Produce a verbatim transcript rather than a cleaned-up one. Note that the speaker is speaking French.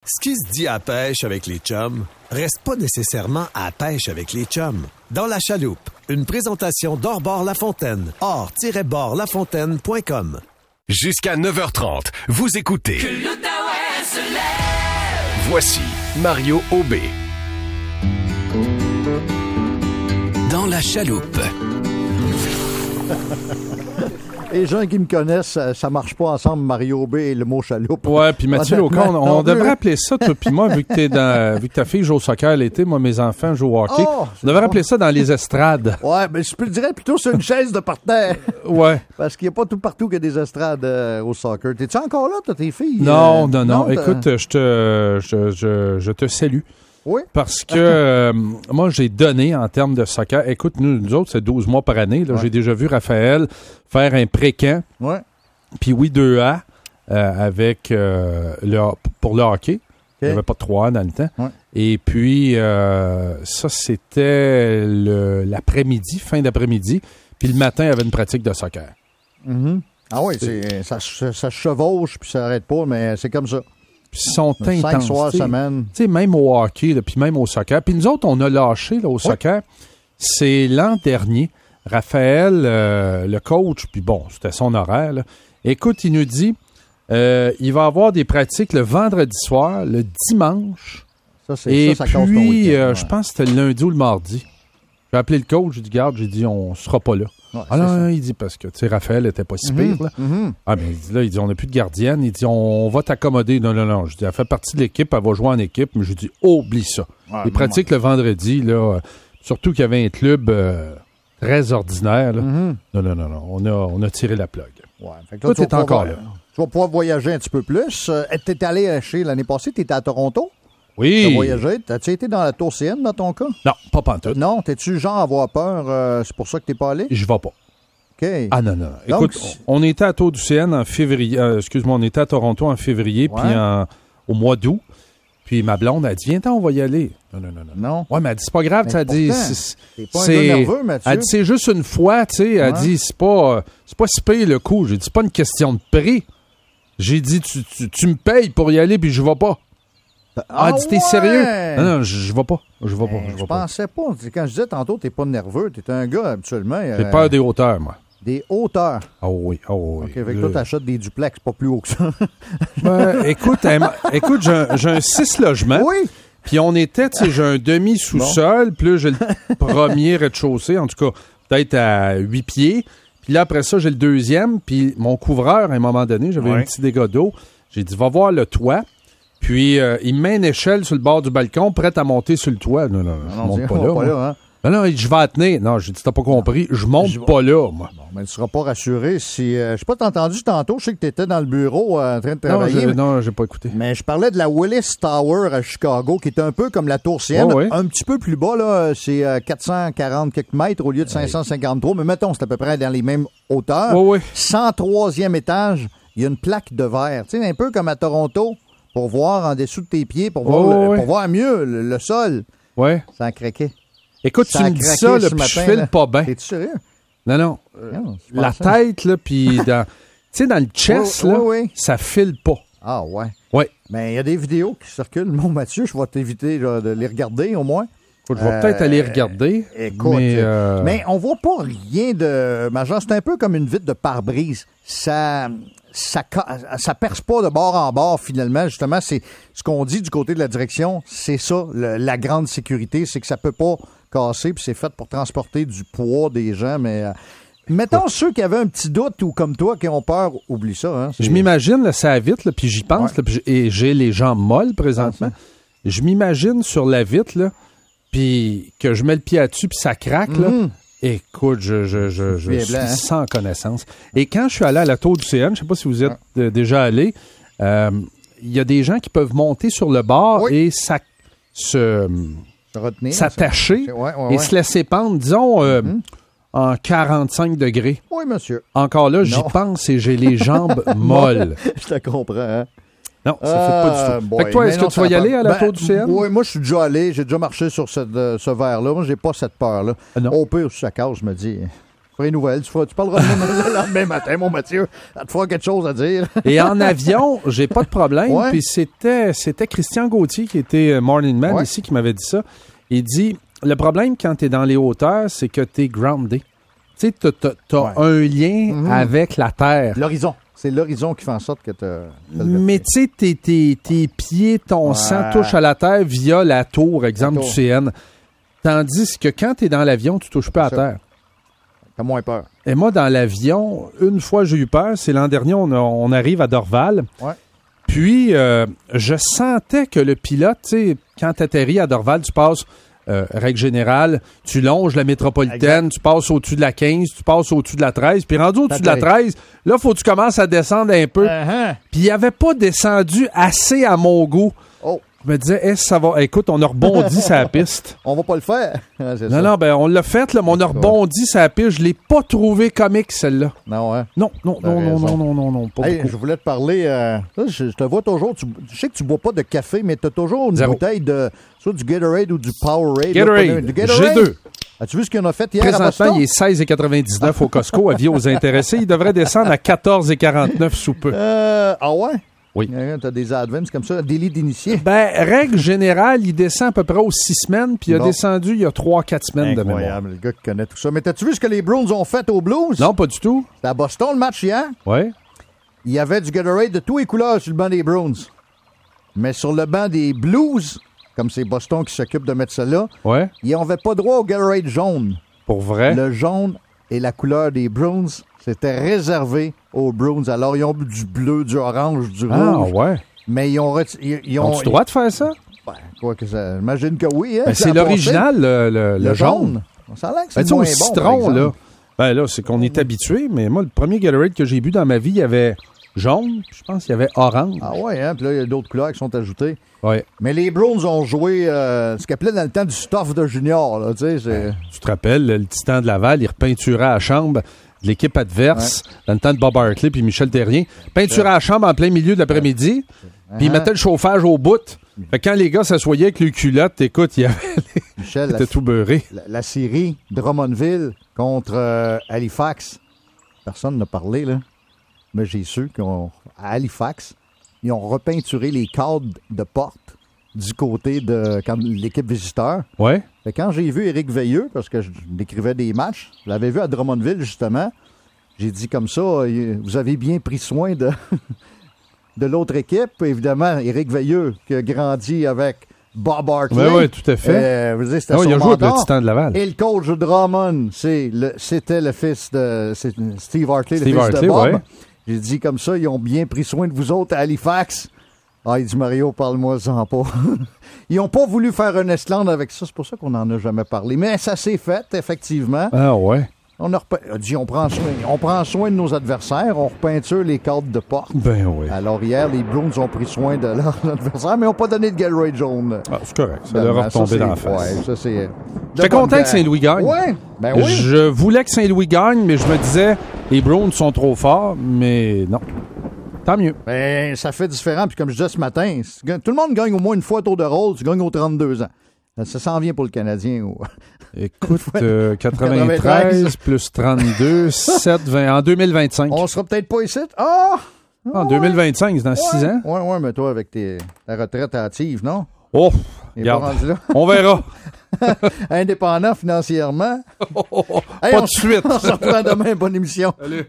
Ce qui se dit à pêche avec les chums, reste pas nécessairement à pêche avec les chums. Dans la chaloupe, une présentation d'Or-Bord Lafontaine, or-bord lafontaine point com. Jusqu'à neuf heures trente, vous écoutez Que l'Outaouais se lève. Voici Mario Aubé. Dans la chaloupe. Les gens qui me connaissent, ça, ça marche pas ensemble, Mario B et le mot chaloupe. Ouais, puis Mathieu Locon, on, on devrait appeler ça, toi puis moi, vu que t'es dans, vu que ta fille joue au soccer l'été, moi, mes enfants jouent au hockey. Oh, on devrait bon. appeler ça dans les estrades. Ouais, mais je te dirais plutôt sur une chaise de parterre. Ouais. Parce qu'il n'y a pas tout partout qu'il y a des estrades euh, au soccer. T'es-tu encore là, toi, tes filles? Non, Euh, non, non. t'as- Écoute, je te, je, je, je te salue. Oui? Parce que euh, moi, j'ai donné en termes de soccer. Écoute, nous, nous autres, c'est douze mois par année. Là. Ouais. J'ai déjà vu Raphaël faire un pré-camp. Ouais. Puis oui, deux A euh, avec euh, le, pour le hockey. Il n'y avait pas de trois A dans le temps. Ouais. Et puis, euh, ça, c'était le- l'après-midi, fin d'après-midi. Puis le matin, il y avait une pratique de soccer. Mhm. Ah oui, c'est, ça, ça, ça chevauche puis ça n'arrête pas, mais c'est comme ça. Puis ils sont Cinq intenses. soirs tu sais. semaine. Tu sais, même au hockey, là, puis même au soccer. Puis nous autres, on a lâché là, au soccer. C'est l'an dernier. Raphaël, euh, le coach, puis bon, c'était son horaire. Là. Écoute, il nous dit, euh, il va avoir des pratiques le vendredi soir, le dimanche, Ça, c'est et ça, ça casse ton puis, week-end. euh, ouais. je pense que c'était le lundi ou le mardi. J'ai appelé le coach, j'ai dit, garde, j'ai dit, on sera pas là. Ouais, Ah c'est non, ça. non, il dit, parce que, tu sais, Raphaël était pas si pire, là. Mhm. Ah, mais il dit, là, il dit, on n'a plus de gardienne. Il dit, on, on va t'accommoder. Non, non, non. Je dis, elle fait partie de l'équipe, elle va jouer en équipe. Mais je dis, oublie ça. Ouais, Les non, pratiques le vendredi, là, euh, surtout qu'il y avait un club euh, très ordinaire, là. Mhm. Non, non, non, non. On a, on a tiré la plug. Ouais, fait que Toi, tu vas t'es encore pouvoir- là. Tu vas pouvoir voyager un petit peu plus. Euh, t'es allé euh, chez l'année passée, t'étais à Toronto. T'as Oui. voyagé. T'as-tu été dans la tour C N dans ton cas? Non, pas pantoute. Non, t'es-tu genre à avoir peur? euh, c'est pour ça que t'es pas allé? Je vais pas. OK. Ah non, non. non. Donc, Écoute, on, on était à Tour du C N en février. euh, excuse-moi, on était à Toronto en février, Ouais. puis en- au mois d'août. Puis ma blonde a dit, viens-t'en, on va y aller. Non, non, non, non. Non. Ouais, mais elle dit, c'est pas grave, Mais tu sais, elle dit, pourtant, c'est- T'es pas un c'est- gars nerveux, Mathieu? Elle dit, c'est juste une fois, tu sais. Elle Ouais. dit, c'est pas, euh, c'est pas si payé le coup. J'ai dit, c'est pas une question de prix. J'ai dit, tu, tu, tu me payes pour y aller, puis je vais pas. Ah, elle dit, t'es ouais! sérieux? Non, non, je, je vais pas. Je vais pas. Ben, Je je vais pas. pensais pas. Quand je disais tantôt, t'es pas nerveux, t'es un gars habituellement. J'ai euh, peur des hauteurs, moi. Des hauteurs. Oh oui, oh oui. OK, avec Le- toi, t'achètes des duplex pas plus haut que ça. Ben, écoute, elle- écoute, j'ai un, j'ai un six logements. Oui! Puis on était, tu sais, j'ai un demi-sous-sol, puis là, j'ai le premier rez-de-chaussée, en tout cas, peut-être à huit pieds. Puis là, après ça, j'ai le deuxième, puis mon couvreur, à un moment donné, j'avais Ouais. un petit dégât d'eau. J'ai dit, va voir le toit. Puis euh, il me met une échelle sur le bord du balcon, prête à monter sur le toit. Non, non, je Non, monte c'est- pas on là. va pas moi. là, hein? Non, non, il dit, je vais la tenir. Non, j'ai dit, t'as pas compris, je monte Je vais- pas là, moi. Bon, mais tu seras pas rassuré si... euh, je sais pas, t'as entendu tantôt, je sais que t'étais dans le bureau euh, en train de Non, travailler. je- mais- non, j'ai pas écouté. Mais je parlais de la Willis Tower à Chicago, qui est un peu comme la Tour C N, Ouais, ouais. un petit peu plus bas, là, c'est euh, quatre cent quarante quelques mètres au lieu de cinq cent cinquante-trois, mais mettons, c'est à peu près dans les mêmes hauteurs. Ouais, ouais. cent troisième étage, il y a une plaque de verre, tu sais, un peu comme à Toronto, pour voir en dessous de tes pieds, pour voir, Ouais, le- ouais. pour voir mieux le, le sol. Ouais. Ça a craqué. Écoute, Ça tu a me dis craqué ça, là, ce puis je matin, file là. pas bien. T'es-tu sérieux? Non, non. euh, Non, je la pensais- tête, là, puis dans... Tu sais, dans le chest, Oui, là, oui, oui. ça file pas. Ah ouais. Ouais. Mais il y a des vidéos qui circulent. Mon Mathieu, je vais t'éviter là, de les regarder au moins. Écoute, je vais Euh, peut-être aller regarder. Écoute, mais, euh, mais on voit pas rien de majeur. C'est un peu comme une vitre de pare-brise. Ça, ça, ca- ça perce pas de bord en bord finalement. Justement, c'est ce qu'on dit du côté de la direction. C'est ça, le- la grande sécurité, c'est que ça peut pas casser. Puis c'est fait pour transporter du poids des gens. Mais euh, mettons ceux qui avaient un petit doute ou comme toi qui ont peur, oublie ça. Hein, c'est- Je m'imagine, là, ça vite, là, puis j'y pense, Ouais. là, puis j- et j'ai les jambes molles présentement. Je m'imagine sur la vitre, là, puis que je mets le pied là-dessus, puis ça craque, là. Mhm. Écoute, je, je, je, je Bien suis blanc, hein? sans connaissance. Et quand je suis allé à la Tour du C N, je sais pas si vous êtes euh, déjà allé, euh, il y a des gens qui peuvent monter sur le bord Oui. et ça, se, Se retenir, s'attacher ça. Ouais, ouais, et ouais. se laisser pendre, disons, euh, en quarante-cinq degrés. Oui, monsieur. Encore là, j'y Non. pense et j'ai les jambes molles. Je te comprends, hein? Non, ça fait pas du Ah, tout. boy. Fait que toi, Mais est-ce non, que tu ça vas y a aller pas- à la Ben, Tour du C N? Oui, moi, je suis déjà allé. J'ai déjà marché sur cette, euh, ce verre-là. Moi, j'ai pas cette peur-là. Ah non. Au pire, si ça casse, je me dis, feras une nouvelle. Tu, feras, tu parleras le lendemain matin, mon Mathieu. Ça te fera quelque chose à dire. Et en avion, j'ai pas de problème. Ouais. Puis c'était, c'était Christian Gauthier, qui était Morning Man Ouais. ici, qui m'avait dit ça. Il dit, le problème quand tu es dans les hauteurs, c'est que tu es groundé. Tu sais, t'as, t'as, t'as Ouais. un lien Mhm. avec la terre. L'horizon. C'est l'horizon qui fait en sorte que tu as Mais tu sais, tes, tes, tes pieds, ton Ouais. sang touche à la terre via la tour, exemple La tour. du C N. Tandis que quand tu es dans l'avion, tu touches pas à Ça. terre. T'as moins peur. Et moi, dans l'avion, une fois j'ai eu peur, c'est l'an dernier, on, a- on arrive à Dorval. Ouais. Puis, euh, je sentais que le pilote, tu sais, quand tu atterris à Dorval, tu passes, euh, règle générale, tu longes la métropolitaine, Exact. tu passes au-dessus de la quinze, tu passes au-dessus de la treize, puis rendu au-dessus de la T'atterris. treize, là, faut que tu commences à descendre un peu. Uh-huh. Puis, il avait pas descendu assez à mon goût. Oh, Je me disais, est-ce ça va? Écoute, on a rebondi sur la piste. on va pas le faire. Ouais, c'est Non, ça. non, ben, on l'a fait, là, mais on a rebondi sur la piste. Je l'ai pas trouvé comique, celle-là. Non, hein. Non, non, T'as non, non, raison. non, non, non, non, pas Hey, beaucoup. je voulais te parler. euh, là, je, je te vois toujours. Tu, je sais que tu bois pas de café, mais tu as toujours une Zéro. bouteille de soit du Gatorade ou du Powerade. Gatorade. Là, du J'ai deux. As-tu vu ce qu'on a fait hier à Présentement, Boston? il est seize quatre-vingt-dix-neuf au Costco. Avis aux intéressés. Il devrait descendre à quatorze quarante-neuf sous peu. Euh, ah ouais? Oui. Tu as des advances comme ça, un délit d'initié. Ben, règle générale, il descend à peu près aux six semaines, puis il a Bon. descendu il y a trois quatre semaines de mémoire. Incroyable, le gars qui connaît tout ça. Mais t'as-tu vu ce que les Bruins ont fait aux Blues? Non, pas du tout. C'était à Boston le match hier. Oui. Il y avait du Gatorade de tous les couleurs sur le banc des Bruins. Mais sur le banc des Blues, comme c'est Boston qui s'occupe de mettre ça là, Oui. ils n'avaient pas droit au Gatorade jaune. Pour vrai. Le jaune et la couleur des Bruins, c'était réservé aux Bruins. Alors, ils ont du bleu, du orange, du Ah, rouge. ouais. Mais ils ont... reti- Ils, ils ont Ont-tu le droit de faire ça? Ben, quoi que ça... J'imagine que oui. Hein, Ben, ça c'est a passé. l'original, le, le, le Le jaune. jaune. Ça a l'air que Ben, c'est tu sais, moins au bon, par citron, exemple. là. Ben là, c'est qu'on est habitué, mais moi, le premier Gatorade que j'ai bu dans ma vie, il y avait jaune, puis je pense qu'il y avait orange. Ah ouais, hein? Puis là, il y a d'autres couleurs qui sont ajoutées. Ouais. Mais les Browns ont joué euh, ce qu'ils appelaient dans le temps du stuff de junior. Là, tu sais, c'est... Tu te rappelles, le Titan de Laval, il repeinturait à la chambre de l'équipe adverse, dans le temps de Bob Hartley puis Michel Terrien. Peinturait à la chambre en plein milieu de l'après-midi, puis il mettait le chauffage au bout. Fait que quand les gars s'assoyaient avec les culottes, écoute, il y avait Michel, c'était la, tout beurré. la, la série Drummondville contre euh, Halifax. Personne n'a parlé, là. Mais j'ai su qu'à Halifax, ils ont repeinturé les cadres de porte du côté de quand, l'équipe visiteur. Ouais. Fait que quand j'ai vu Éric Veilleux, parce que je décrivais des matchs, je l'avais vu à Drummondville, justement, j'ai dit comme ça, euh, vous avez bien pris soin de, de l'autre équipe. Évidemment, Éric Veilleux, qui a grandi avec Bob Hartley. Oui, oui, tout à fait. Euh, je veux dire, c'était Ah oui, son il a joué avec le mentor. Titan de Laval. Et le coach Drummond, c'est le, c'était le fils de c'est Steve Hartley, Steve le fils Hartley, de Bob. ouais. J'ai dit comme ça, ils ont bien pris soin de vous autres à Halifax. Ah, il dit Mario, parle-moi-en pas. Ils n'ont pas voulu faire un Estland avec ça, c'est pour ça qu'on n'en a jamais parlé. Mais ça s'est fait, effectivement. Ah ouais. On a repe- a dit on prend soin, on prend soin de nos adversaires, on repeinture les cadres de porte. Ben oui. Alors hier, les Bruins ont pris soin de leurs adversaires, mais ils n'ont pas donné de Gatorade jaune. Ah, c'est correct. Ça leur a Ça, retombé c'est- dans la face. Ouais, ça c'est. J'étais de bonne content que guerre. Saint-Louis gagne. Ouais, ben oui. Je voulais que Saint-Louis gagne, mais je me disais, les Browns sont trop forts, mais non. Tant mieux. Ben, ça fait différent. Puis comme je disais ce matin, si tu gagnes- tout le monde gagne au moins une fois tour de rôle, tu gagnes aux trente-deux ans. Ça s'en vient pour le Canadien. Ou... Écoute, euh, quatre-vingt-treize plus trente-deux, sept, vingt, en deux mille vingt-cinq. On sera peut-être pas ici. Ah! En deux mille vingt-cinq, c'est dans six ans. Ouais, ouais, mais toi, avec tes, ta retraite active, non? Oh, Il est pas regarde, rendu là. on verra. Indépendant financièrement. Pas Hey, on de se- suite. On se reprend demain. Bonne émission. Salut.